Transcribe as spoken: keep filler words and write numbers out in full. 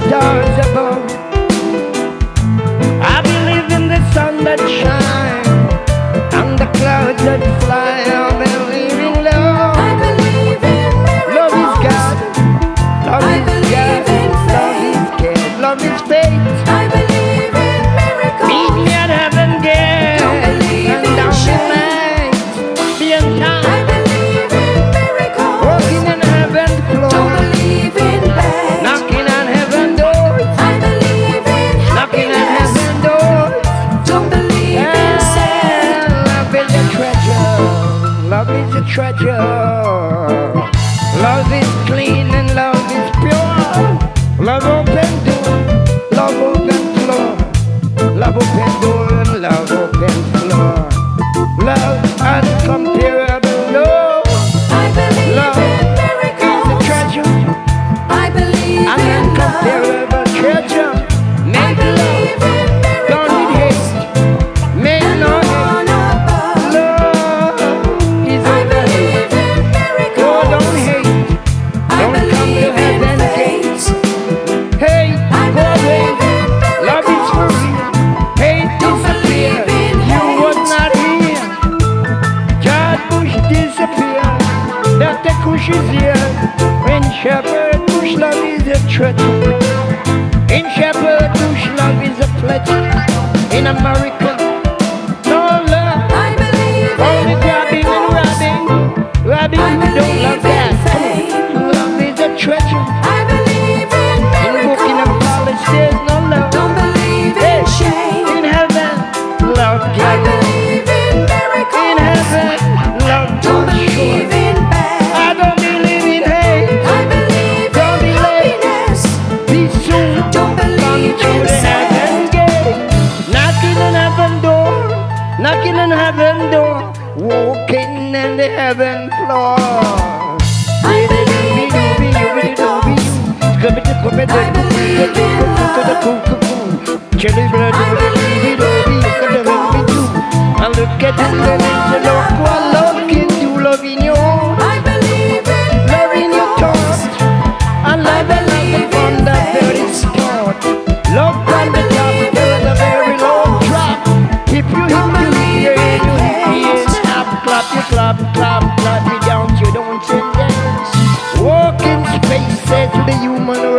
stars above. I believe in the sun that shines and the clouds that fly. I believe in love. I believe in miracles. Love is God. Love I is believe God. in Love faith. is care. Love is faith. I believe in miracles. Meet me at heaven gate. Don't believe And in down the shame. night. Be in I time. believe in miracles. Walking in heaven's Don't floor. believe in bad. Knocking on heaven doors. I believe in Knocking on happiness. heaven doors. Don't believe in sad. Love is a treasure. Love is a treasure. Love is clean and love is pure. Love open door. Love open floor. Love open door and love open floor. Love uncomparable. Love, I believe love in is a miracles. treasure. I believe An in love. uncomparable treasure. I Make believe love. in Don't need miracles. hate. Make And no the hate. one above. Love is I over hate. believe in Oh, don't miracles. hate. I Don't come to believe in heaven faith. gate. Hate, I go away. believe in Love is miracles. free. Hate Don't disappear. believe in You was hate. not here. George Bush disappeared. Doctor Kush is here. When Shepherd Bush love is a treasure. In Shepherd Bush love is a pledge. In America, no love. I believe Only in grabbing and robbing. miracles. Robbing, I you don't believe love in that. faith. Love is a treasure. I believe in In Buckingham miracles. Palace, there's no love. Don't believe Hey, in shame. in heaven, love I gathers. believe in In miracles. heaven, love Don't goes believe sure. in bad. I don't believe in hate. I believe Don't in be late. happiness. Be soon. Don't Come believe to in the sad. heaven gate. Knocking on heaven door. Knocking on heaven door. Walking in the heaven floor. I believe in miracles. I believe in love. Jelly bread, I believe in miracles. I look at you and it's a look what love can do, love in your I believe in love in your miracles. thoughts. I love and love it from the very start. Love from the top to the very low drop. If you hit me here, you hit me in half. Clap, you clap, clap, clap me down, you don't send dance. Walk in space, says the human